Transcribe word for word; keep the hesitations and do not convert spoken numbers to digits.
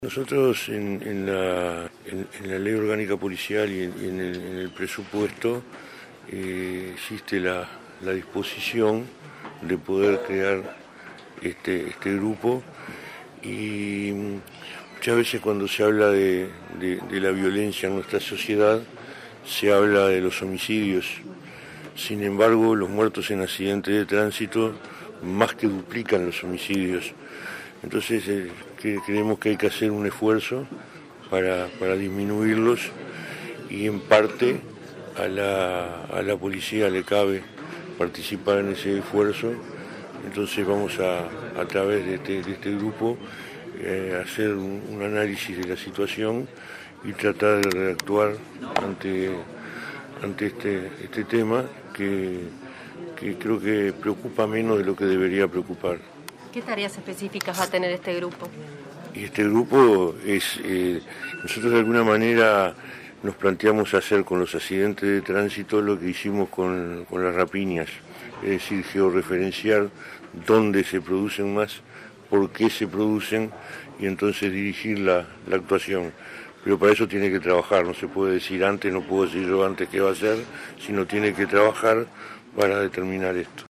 Nosotros en, en, la, en, en la ley orgánica policial y en, y en, el, en el presupuesto eh, existe la, la disposición de poder crear este, este grupo, y muchas veces cuando se habla de, de, de la violencia en nuestra sociedad se habla de los homicidios. Sin embargo, los muertos en accidentes de tránsito más que duplican los homicidios. Entonces eh, que creemos que hay que hacer un esfuerzo para, para disminuirlos, y en parte a la, a la policía le cabe participar en ese esfuerzo. Entonces vamos a, a través de este, de este grupo, eh, hacer un, un análisis de la situación y tratar de reactuar ante, ante este, este tema que, que creo que preocupa menos de lo que debería preocupar. ¿Qué tareas específicas va a tener este grupo? Y este grupo es, eh, nosotros de alguna manera nos planteamos hacer con los accidentes de tránsito lo que hicimos con, con las rapiñas, es decir, georreferenciar dónde se producen más, por qué se producen, y entonces dirigir la, la actuación. Pero para eso tiene que trabajar, no se puede decir antes, no puedo decir yo antes qué va a hacer, sino tiene que trabajar para determinar esto.